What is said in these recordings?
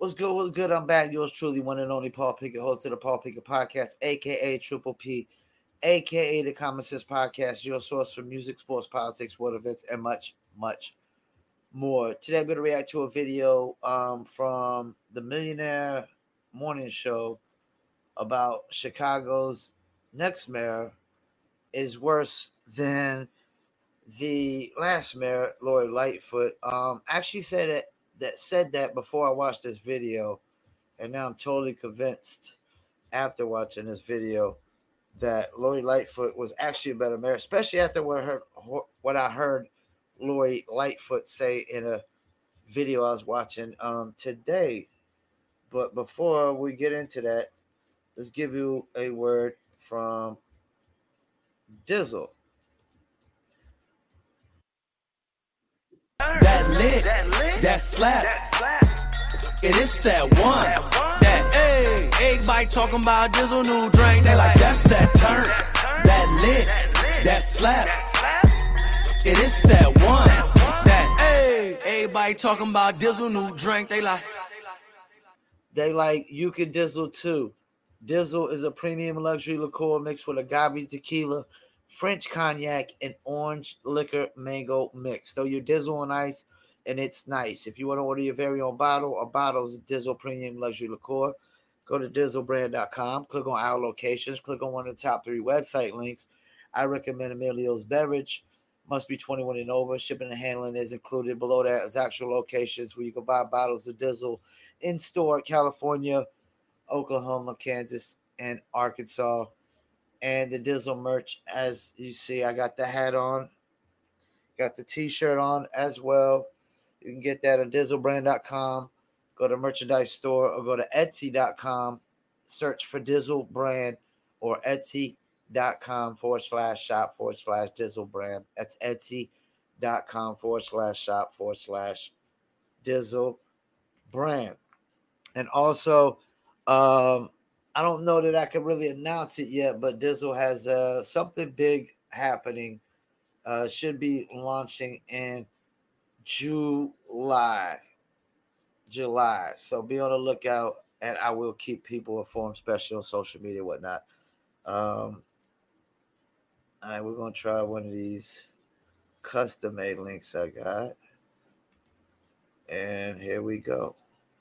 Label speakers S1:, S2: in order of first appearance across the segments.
S1: What's good? What's good? I'm back. Yours truly, one and only Paul Pickett, host of the Paul Pickett Podcast, aka Triple P, aka the Common Sense Podcast, your source for music, sports, politics, world events, and much, much more. Today, I'm going to react to a video from the Millionaire Morning Show about Chicago's next mayor is worse than the last mayor, Lori Lightfoot. Actually said that before I watched this video. And now I'm totally convinced after watching this video that Lori Lightfoot was actually a better mayor, especially after what I heard Lori Lightfoot say in a video I was watching today. But before we get into that, let's give you a word from Dizzle.
S2: That lit, that slap. It is that one. That everybody talking about Dizzle new drink. They like that's that turn. That lit, that slap. It is that one. That everybody talking about Dizzle new drink. They like
S1: you can Dizzle too. Dizzle is a premium luxury liqueur mixed with agave tequila, French cognac, and orange liquor mango mix. Throw your Dizzle on ice, and it's nice. If you want to order your very own bottle or bottles of Dizzle Premium Luxury Liqueur, go to DizzleBrand.com, click on our locations, click on one of the top 3 website links. I recommend Emilio's Beverage. Must be 21 and over. Shipping and handling is included. Below that is actual locations where you can buy bottles of Dizzle in store: California, Oklahoma, Kansas, and Arkansas. And the Dizzle merch, as you see, I got the hat on, got the t-shirt on as well. You can get that at DizzleBrand.com. Go to merchandise store or go to Etsy.com. Search for Dizzle Brand or Etsy.com/shop/Dizzle Brand. That's Etsy.com/shop/Dizzle Brand. And also, I don't know that I can really announce it yet, but Dizzle has something big happening. Should be launching in July. So be on the lookout, and I will keep people informed, especially on social media and whatnot. All right, we're gonna try one of these custom-made links I got, and here we go.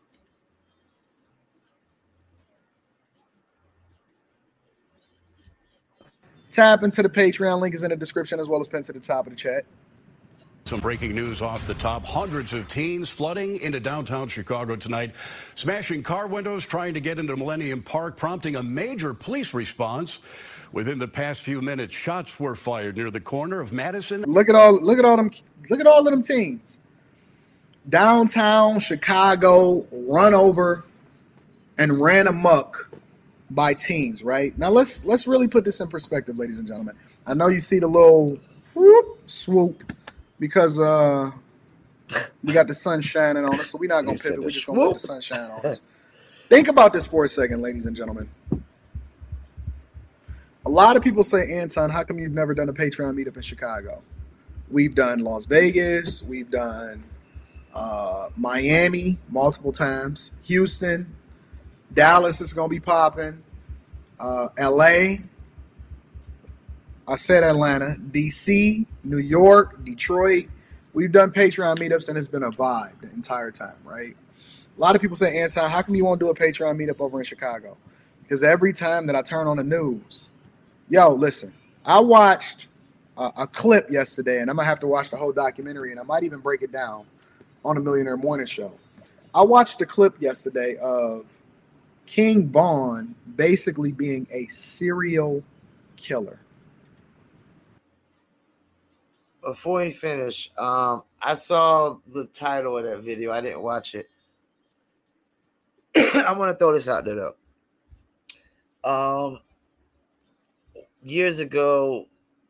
S3: Tap into the Patreon. Link is in the description as well as pinned to the top of the chat.
S4: Some breaking news off the top. Hundreds of teens flooding into downtown Chicago tonight, smashing car windows, trying to get into Millennium Park, prompting a major police response. Within the past few minutes, shots were fired near the corner of Madison.
S3: Look at all of them teens. Downtown Chicago run over and ran amok by teens, right? Now let's really put this in perspective, ladies and gentlemen. I know you see the little swoop because we got the sun shining on us, so we're not gonna pivot. We're just gonna let the sun shine on us. Think about this for a second, ladies and gentlemen. A lot of people say, Anton, how come you've never done a Patreon meetup in Chicago? We've done Las Vegas, we've done Miami multiple times, Houston, Dallas is gonna be popping, LA. I said Atlanta, DC, New York, Detroit. We've done Patreon meetups and it's been a vibe the entire time, right? A lot of people say, Anton, how come you won't do a Patreon meetup over in Chicago? Because every time that I turn on the news, listen, I watched a clip yesterday, and I'm going to have to watch the whole documentary, and I might even break it down on the Millionaire Morning Show. I watched a clip yesterday of King Von basically being a serial killer.
S1: Before we finish, I saw the title of that video. I didn't watch it. I want to throw this out there, though. Years ago,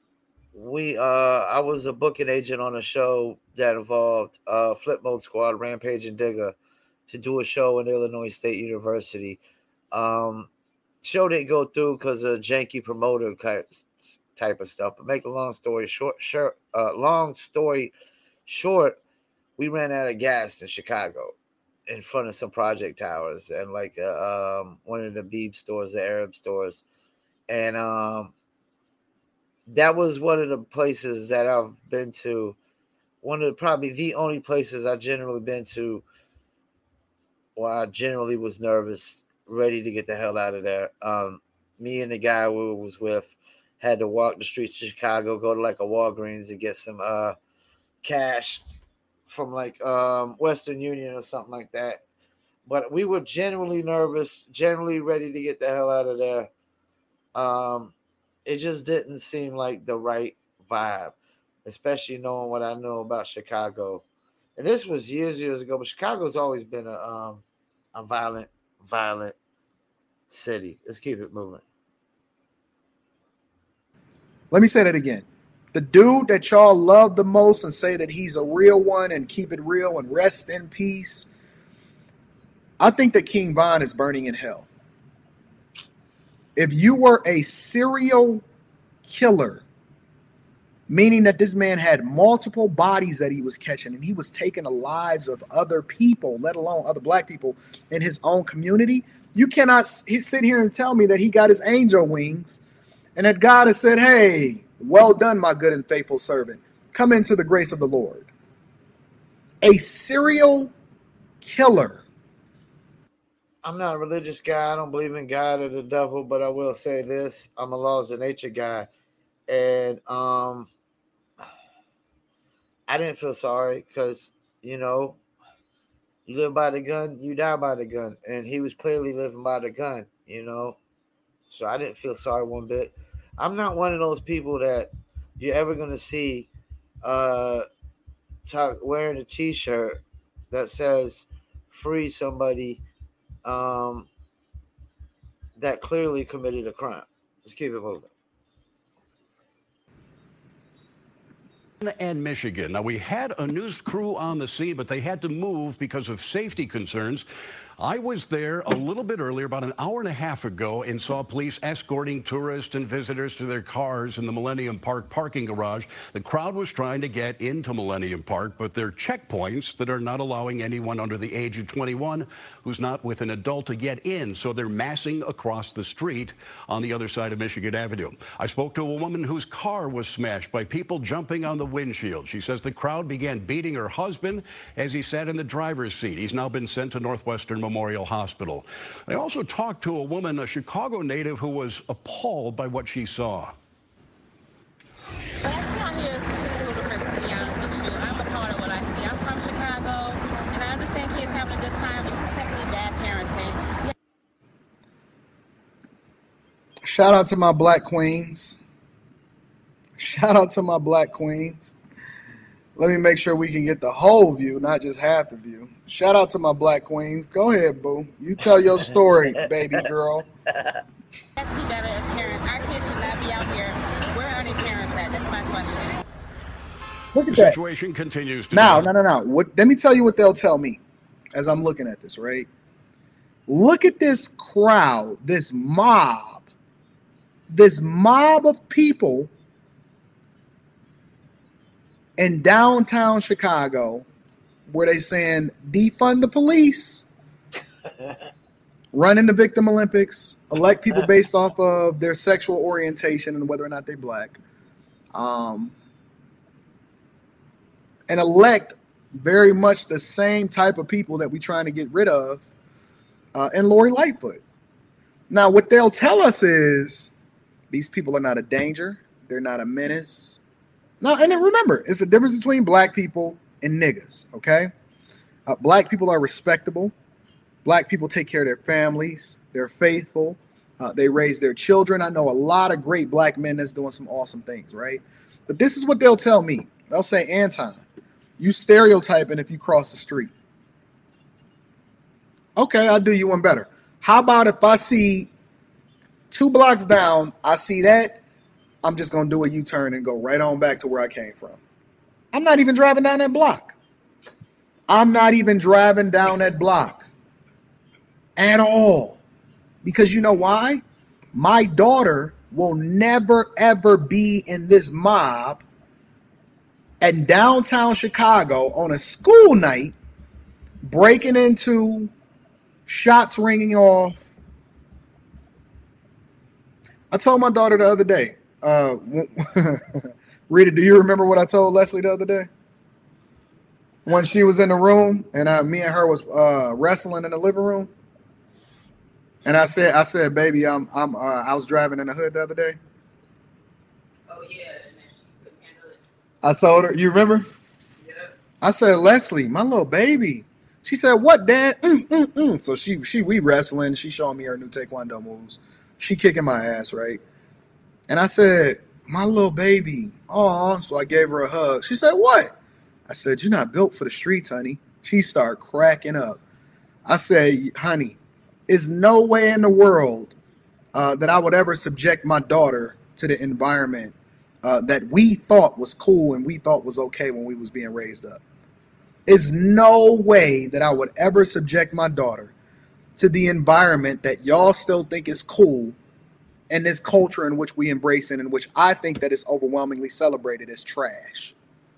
S1: I was a booking agent on a show that involved Flip Mode Squad, Rampage, and Digger to do a show in Illinois State University. Show didn't go through because of janky promoter type of stuff. But make a long story short, we ran out of gas in Chicago, in front of some project towers and like one of the Beeb stores, the Arab stores. And that was one of the places that I've been to. Probably the only places I generally been to where I generally was nervous, ready to get the hell out of there. Me and the guy we was with had to walk the streets of Chicago, go to like a Walgreens to get some cash from like Western Union or something like that. But we were generally nervous, generally ready to get the hell out of there. It just didn't seem like the right vibe, especially knowing what I know about Chicago. And this was years ago, but Chicago's always been a violent city. Let's keep it moving.
S3: Let me say that again. The dude that y'all love the most and say that he's a real one and keep it real and rest in peace, I think that King Von is burning in hell. If you were a serial killer, meaning that this man had multiple bodies that he was catching and he was taking the lives of other people, let alone other black people in his own community, you cannot sit here and tell me that he got his angel wings and that God has said, hey, well done, my good and faithful servant. Come into the grace of the Lord. A serial killer.
S1: I'm not a religious guy. I don't believe in God or the devil, but I will say this. I'm a laws of nature guy. And I didn't feel sorry because, you know, you live by the gun, you die by the gun. And he was clearly living by the gun, you know. So I didn't feel sorry one bit. I'm not one of those people that you're ever going to see wearing a T-shirt that says free somebody that clearly committed a crime. Let's keep it moving.
S4: And Michigan. Now, we had a news crew on the scene, but they had to move because of safety concerns. I was there a little bit earlier, about an hour and a half ago, and saw police escorting tourists and visitors to their cars in the Millennium Park parking garage. The crowd was trying to get into Millennium Park, but there are checkpoints that are not allowing anyone under the age of 21 who's not with an adult to get in. So they're massing across the street on the other side of Michigan Avenue. I spoke to a woman whose car was smashed by people jumping on the windshield. She says the crowd began beating her husband as he sat in the driver's seat. He's now been sent to Northwestern Memorial Hospital. I also talked to a woman, a Chicago native, who was appalled by what she saw.
S5: What I see out here is completely ludicrous, to be honest with you. I'm appalled at what I see. I'm from Chicago, and I understand kids having a good time, but it's simply bad parenting.
S3: Shout out to my black queens. Shout out to my black queens. Let me make sure we can get the whole view, not just half the view. Shout out to my black queens. Go ahead, boo. You tell your story, baby girl.
S5: We have to do better as parents. Our kids should not be out here. Where are their parents at? That's my question.
S3: Look at
S4: The
S3: that.
S4: situation continues to
S3: No. Let me tell you what they'll tell me as I'm looking at this, right? Look at this crowd, this mob of people in downtown Chicago where they saying defund the police, running the Victim Olympics, elect people based off of their sexual orientation and whether or not they're black, and elect very much the same type of people that we're trying to get rid of in Lori Lightfoot. Now, what they'll tell us is these people are not a danger. They're not a menace. No, and then remember, it's a difference between black people and niggas, okay? Black people are respectable. Black people take care of their families. They're faithful. They raise their children. I know a lot of great black men that's doing some awesome things, right? But this is what they'll tell me. They'll say, Anton, you stereotyping if you cross the street. Okay, I'll do you one better. How about if I see 2 blocks down, I see that, I'm just going to do a U-turn and go right on back to where I came from. I'm not even driving down that block. I'm not even driving down that block at all. Because you know why? My daughter will never, ever be in this mob in downtown Chicago on a school night breaking into, shots ringing off. I told my daughter the other day, Rita, do you remember what I told Leslie the other day? When she was in the room and me and her was wrestling in the living room. And I said, baby, I was driving in the hood the other day.
S5: Oh yeah, and then she couldn't handle it.
S3: I told her, you remember?
S5: Yeah.
S3: I said, Leslie, my little baby. She said, what, Dad? So we wrestling. She showing me her new Taekwondo moves. She kicking my ass, right? And I said, my little baby. Oh, so I gave her a hug. She said, what? I said, you're not built for the streets, honey. She started cracking up. I said, honey, there's no way in the world that I would ever subject my daughter to the environment that we thought was cool and we thought was okay when we was being raised up. There's no way that I would ever subject my daughter to the environment that y'all still think is cool and this culture in which we embrace and in which I think that is overwhelmingly celebrated as trash.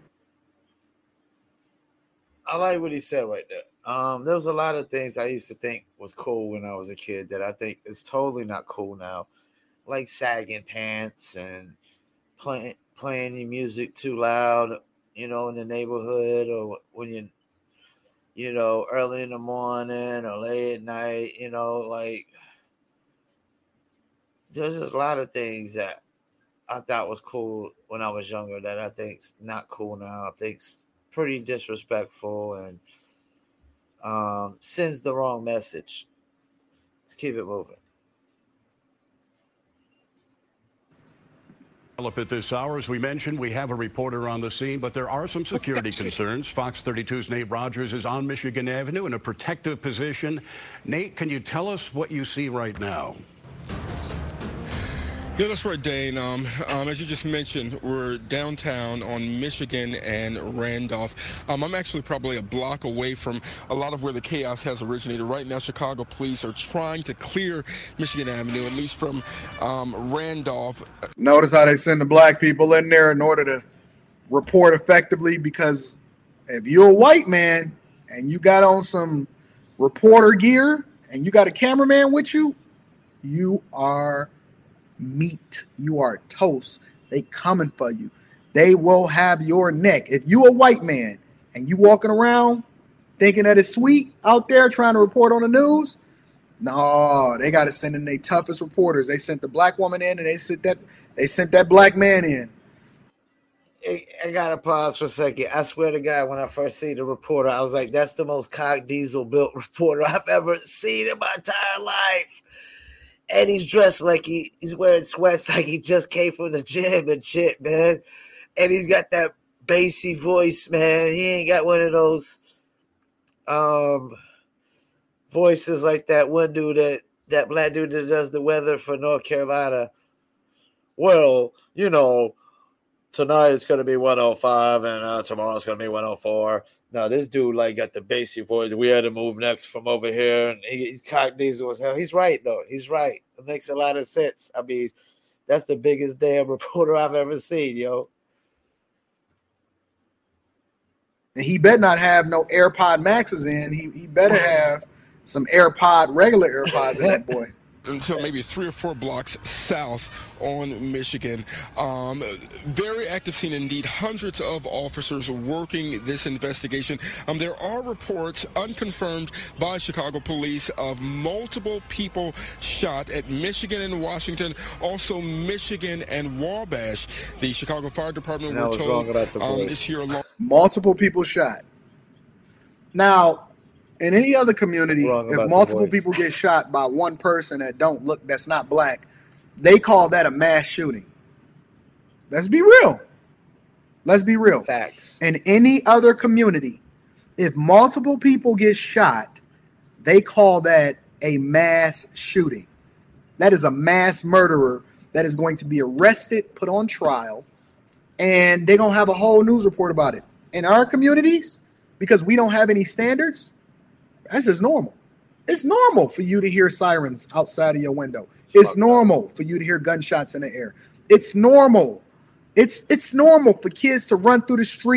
S1: I like what he said right there. There was a lot of things I used to think was cool when I was a kid that I think is totally not cool now, like sagging pants and playing your music too loud, in the neighborhood, or when early in the morning or late at night, like there's just a lot of things that I thought was cool when I was younger that I think's not cool now. I think's pretty disrespectful and sends the wrong message. Let's keep it moving.
S4: Up at this hour, as we mentioned, we have a reporter on the scene, but there are some security concerns. Fox 32's Nate Rogers is on Michigan Avenue in a protective position. Nate, can you tell us what you see right now?
S6: Yeah, that's right, Dane. As you just mentioned, we're downtown on Michigan and Randolph. I'm actually probably a block away from a lot of where the chaos has originated. Right now, Chicago police are trying to clear Michigan Avenue, at least from Randolph.
S3: Notice how they send the black people in there in order to report effectively, because if you're a white man and you got on some reporter gear and you got a cameraman with you, you are meat. You are toast. They coming for you. They will have your neck. If you a white man and you walking around thinking that it's sweet out there trying to report on the news, no, they got to send in their toughest reporters. They sent the black woman in and they sent that black man in.
S1: I gotta pause for a second. I swear to God, when I first see the reporter, I was like, that's the most cock diesel built reporter I've ever seen in my entire life. And he's dressed like he's wearing sweats like he just came from the gym and shit, man. And he's got that bassy voice, man. He ain't got one of those voices like that one dude, that black dude that does the weather for North Carolina. Well, tonight it's going to be 105 and tomorrow it's going to be 104. No, this dude got the bassy voice. We had to move next from over here, and he's cock diesel as hell. He's right though. He's right. It makes a lot of sense. I mean, that's the biggest damn reporter I've ever seen, yo.
S3: And he better not have no AirPod Maxes in. He better have some regular AirPods in that boy.
S6: Until maybe 3 or 4 blocks south on Michigan. Very active scene indeed. Hundreds of officers working this investigation. There are reports, unconfirmed by Chicago police, of multiple people shot at Michigan and Washington, also Michigan and Wabash. The Chicago Fire Department, we're told, is here along.
S3: Multiple people shot. Now, in any other community, if multiple people get shot by one person that's not black, they call that a mass shooting. Let's be real.
S1: Facts.
S3: In any other community, if multiple people get shot, they call that a mass shooting. That is a mass murderer that is going to be arrested, put on trial, and they're going to have a whole news report about it. In our communities, because we don't have any standards, that's just normal. It's normal for you to hear sirens outside of your window. It's normal for you to hear gunshots in the air. It's normal. It's normal for kids to run through the street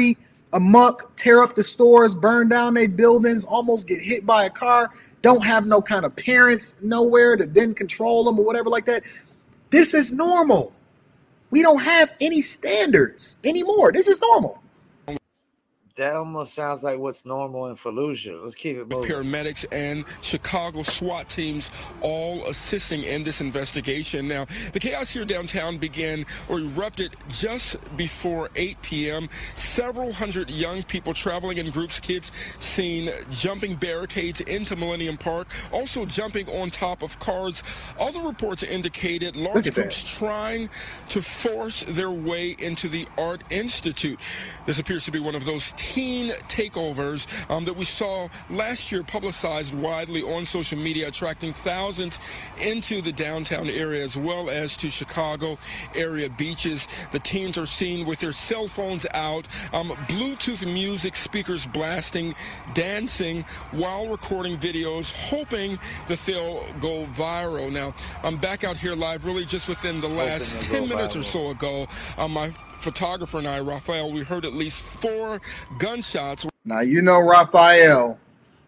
S3: amok, tear up the stores, burn down their buildings, almost get hit by a car, don't have no kind of parents nowhere to then control them or whatever like that. This is normal. We don't have any standards anymore. This is normal.
S1: That almost sounds like what's normal in Fallujah. Let's keep it moving.
S6: Paramedics and Chicago SWAT teams all assisting in this investigation. Now, the chaos here downtown began or erupted just before 8 p.m. Several hundred young people traveling in groups, kids seen jumping barricades into Millennium Park, also jumping on top of cars. Other reports indicated large groups trying to force their way into the Art Institute. This appears to be one of those teen takeovers that we saw last year, publicized widely on social media, attracting thousands into the downtown area as well as to Chicago area beaches. The teens are seen with their cell phones out, Bluetooth music speakers blasting, dancing while recording videos, hoping that they'll go viral. Now, I'm back out here live really just within the last 10 minutes or so ago. My photographer and I, Raphael, we heard at least 4 gunshots.
S3: Now, Raphael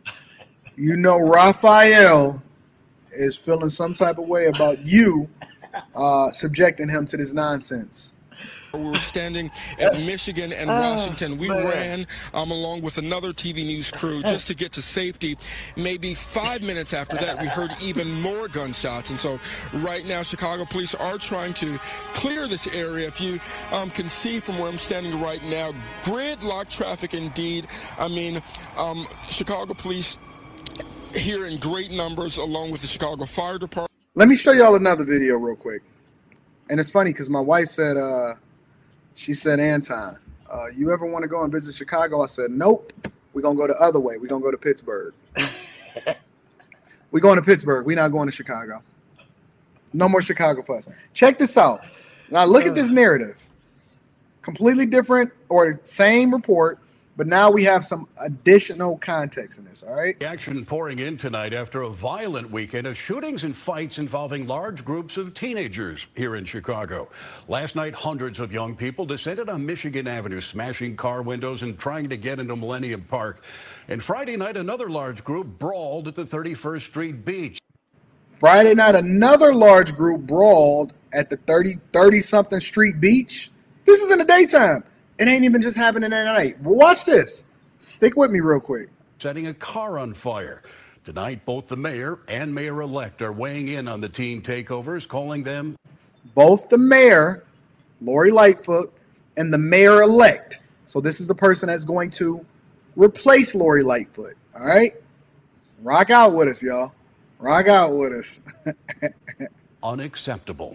S3: is feeling some type of way about you subjecting him to this nonsense.
S6: We were standing at Michigan and Washington. We ran along with another TV news crew just to get to safety. Maybe 5 minutes after that, we heard even more gunshots. And so right now, Chicago police are trying to clear this area. If you can see from where I'm standing right now, gridlock traffic indeed. I mean, Chicago police here in great numbers along with the Chicago Fire Department.
S3: Let me show y'all another video real quick. And it's funny because my wife said, she said, Anton, you ever want to go and visit Chicago? I said, nope. We're going to go the other way. We're going to go to Pittsburgh. We're going to Pittsburgh. We're not going to Chicago. No more Chicago for us. Check this out. Now look at this narrative. Completely different or same report, but now we have some additional context in this, all right?
S4: Action pouring in tonight after a violent weekend of shootings and fights involving large groups of teenagers here in Chicago. Last night, hundreds of young people descended on Michigan Avenue, smashing car windows and trying to get into Millennium Park. And Friday night, another large group brawled at the 31st Street Beach.
S3: Friday night, another large group brawled at the 30-something Street Beach. This is in the daytime. It ain't even just happening at night. Well, watch this. Stick with me real quick.
S4: Setting a car on fire. Tonight, both the mayor and mayor-elect are weighing in on the teen takeovers, calling them...
S3: Both the mayor, Lori Lightfoot, and the mayor-elect. So this is the person that's going to replace Lori Lightfoot. All right? Rock out with us, y'all. Rock out with us.
S4: Unacceptable.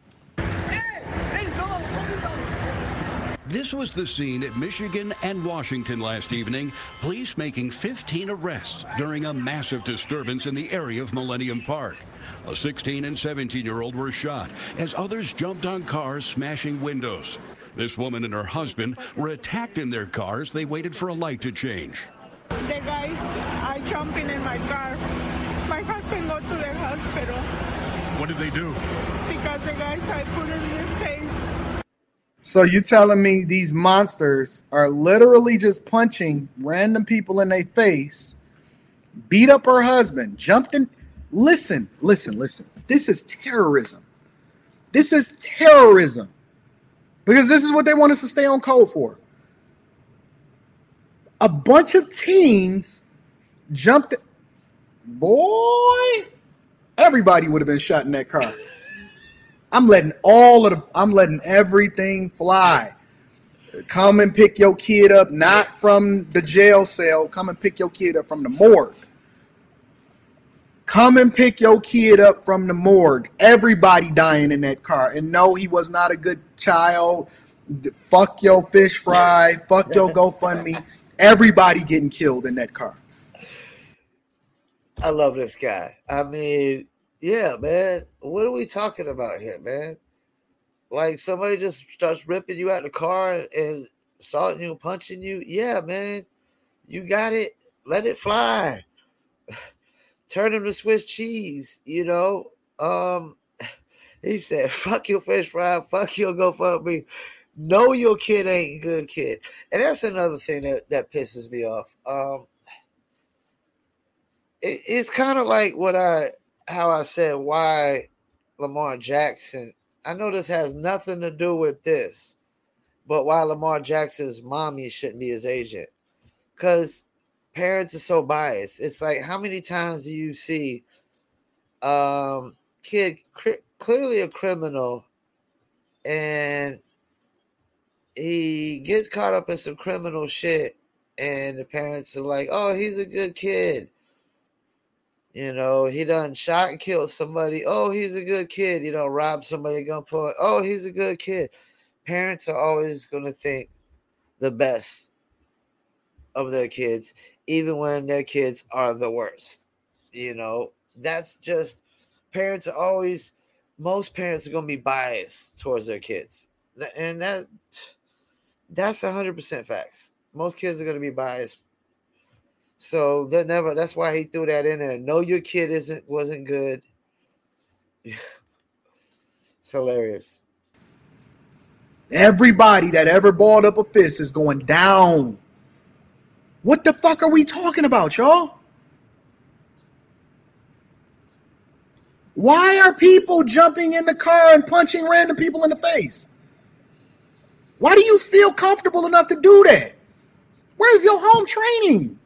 S4: This was the scene at Michigan and Washington last evening. Police making 15 arrests during a massive disturbance in the area of Millennium Park. A 16 and 17-year-old were shot as others jumped on cars, smashing windows. This woman and her husband were attacked in their cars. They waited for a light to change.
S7: The guys are jumping in my car. My husband go to the hospital.
S4: What did they do?
S7: Because the guys I put in their face.
S3: So you telling me these monsters are literally just punching random people in their face, beat up her husband, jumped in. Listen. This is terrorism. This is terrorism. Because this is what they want us to stay on code for. A bunch of teens jumped. Boy, everybody would have been shot in that car. I'm letting everything fly. Come and pick your kid up, not from the jail cell. Come and pick your kid up from the morgue. Come and pick your kid up from the morgue. Everybody dying in that car. And no, he was not a good child. Fuck your fish fry. Fuck your GoFundMe. Everybody getting killed in that car.
S1: I love this guy. I mean, yeah, man. What are we talking about here, man? Like somebody just starts ripping you out the car and assaulting you and punching you. Yeah, man. You got it. Let it fly. Turn him to Swiss cheese, you know. He said, fuck your fish fry, fuck your GoFundMe. know your kid ain't a good kid. And that's another thing that pisses me off. It's kind of like how I said why Lamar Jackson. I know this has nothing to do with this, but why Lamar Jackson's mommy shouldn't be his agent. Because parents are so biased. It's like, how many times do you see kid clearly a criminal, and he gets caught up in some criminal shit, and the parents are like, oh, he's a good kid. You know, he done shot and killed somebody. Oh, he's a good kid. You know, robbed somebody at gunpoint. Oh, he's a good kid. Parents are always going to think the best of their kids, even when their kids are the worst. You know, that's just, parents are always, most parents are going to be biased towards their kids. And that's 100% facts. Most kids are going to be biased. So that's why he threw that in there. Know your kid wasn't good. It's hilarious.
S3: Everybody that ever balled up a fist is going down. What the fuck are we talking about, y'all? Why are people jumping in the car and punching random people in the face? Why do you feel comfortable enough to do that? Where's your home training?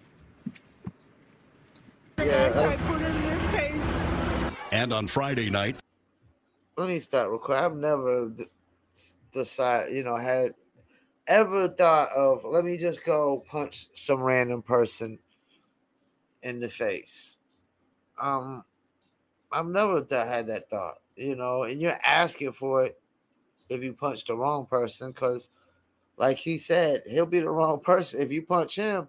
S7: I put in their face.
S4: And on Friday night,
S1: let me start real quick. I've never had ever thought of, let me just go punch some random person in the face. I've never had that thought, and you're asking for it if you punch the wrong person, because like he said, he'll be the wrong person. If you punch him,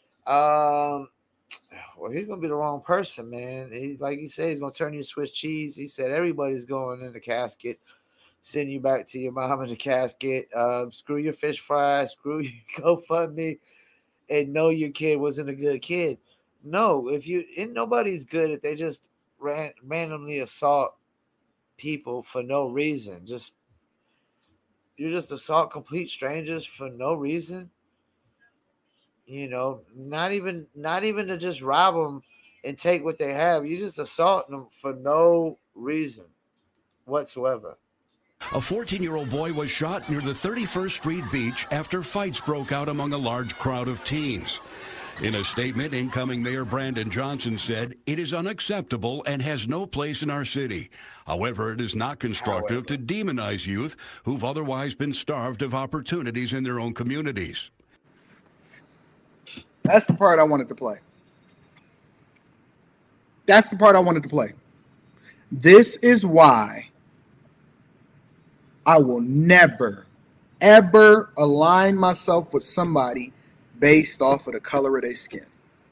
S1: well, he's gonna be the wrong person, man. Like he said, he's gonna turn you Swiss cheese. He said everybody's going in the casket, send you back to your mom in the casket. Screw your fish fries, screw your GoFundMe, and know your kid wasn't a good kid. No, nobody's good if they just randomly assault people for no reason. You just assault complete strangers for no reason. Not even to just rob them and take what they have. You just assault them for no reason whatsoever.
S4: A 14-year-old boy was shot near the 31st Street beach after fights broke out among a large crowd of teens. In a statement, incoming Mayor Brandon Johnson said, "It is unacceptable and has no place in our city. However, it is not constructive to demonize youth who've otherwise been starved of opportunities in their own communities."
S3: That's the part I wanted to play. This is why I will never, ever align myself with somebody based off of the color of their skin.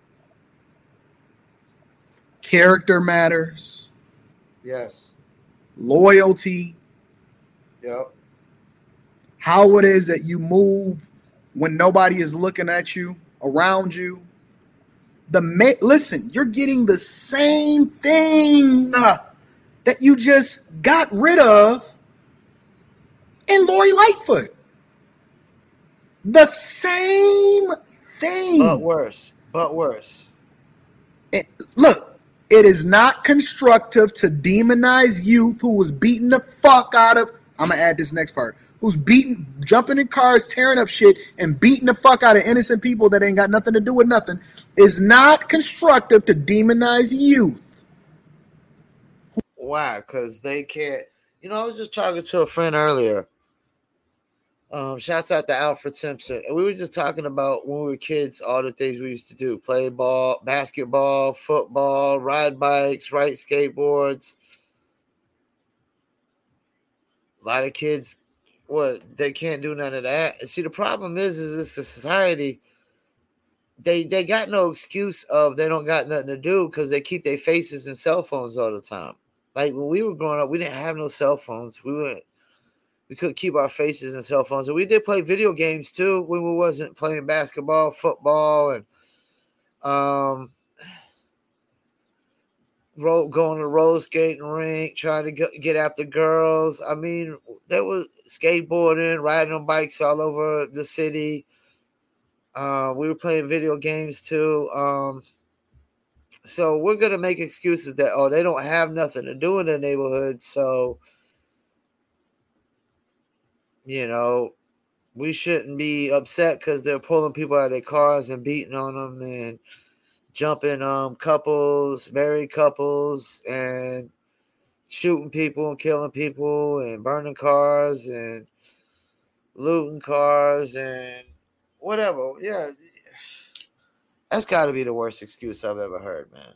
S3: Character matters.
S1: Yes.
S3: Loyalty.
S1: Yep.
S3: How it is that you move when nobody is looking at you, around you. Listen, you're getting the same thing that you just got rid of in Lori Lightfoot. The same thing. But
S1: worse.
S3: Look, it is not constructive to demonize youth who was beating the fuck out of, I'm going to add this next part, who's jumping in cars, tearing up shit, and beating the fuck out of innocent people that ain't got nothing to do with nothing. Is not constructive to demonize youth.
S1: Why? Because they can't. I was just talking to a friend earlier. Shouts out to Alfred Simpson. And we were just talking about when we were kids, all the things we used to do. Play ball, basketball, football, ride bikes, ride skateboards. A lot of kids, they can't do none of that. And see, the problem is this society, they got no excuse of they don't got nothing to do because they keep their faces in cell phones all the time. Like when we were growing up, we didn't have no cell phones. We couldn't keep our faces in cell phones. And we did play video games too when we wasn't playing basketball, football, and going to the roller skating rink, trying to get after girls. I mean, there was skateboarding, riding on bikes all over the city. We were playing video games too. So we're going to make excuses that, they don't have nothing to do in the neighborhood. So, we shouldn't be upset because they're pulling people out of their cars and beating on them and jumping couples, married couples, and shooting people and killing people and burning cars and looting cars and whatever. Yeah, that's got to be the worst excuse I've ever heard, man.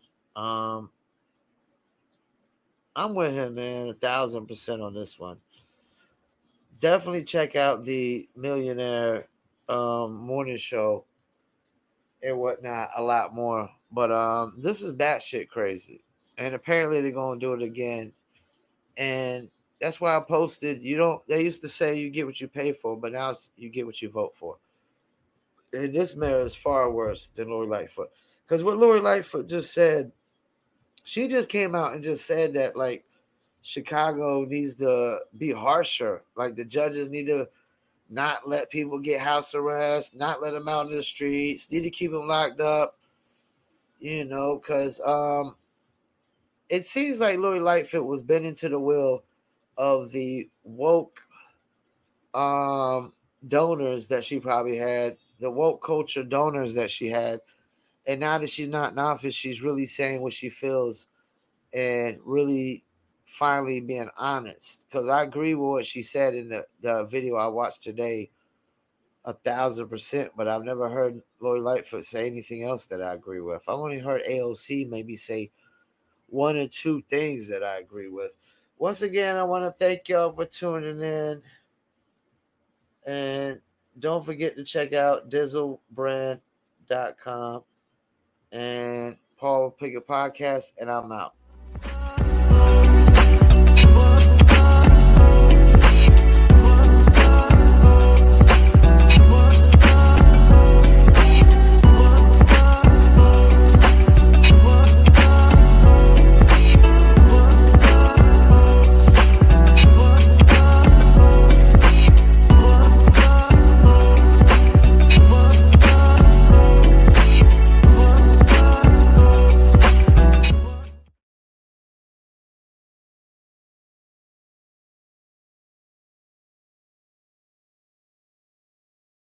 S1: I'm with him, man, 1,000% on this one. Definitely check out the Millionaire morning show and whatnot a lot more. But this is batshit crazy. And apparently they're going to do it again. And that's why I posted, they used to say you get what you pay for, but now you get what you vote for. And this mayor is far worse than Lori Lightfoot. Because what Lori Lightfoot just said, she just came out and just said that, like, Chicago needs to be harsher. Like, the judges need to not let people get house arrest, not let them out in the streets, need to keep them locked up, because it seems like Lori Lightfoot was bending to the will of the woke donors that she probably had, the woke culture donors that she had. And now that she's not in office, she's really saying what she feels and really finally being honest. Because I agree with what she said in the video I watched today 1,000%, but I've never heard Lori Lightfoot say anything else that I agree with. I've only heard AOC maybe say one or two things that I agree with. Once again, I want to thank y'all for tuning in. And don't forget to check out dizzlebrand.com and Paul Pickett Podcast, and I'm out.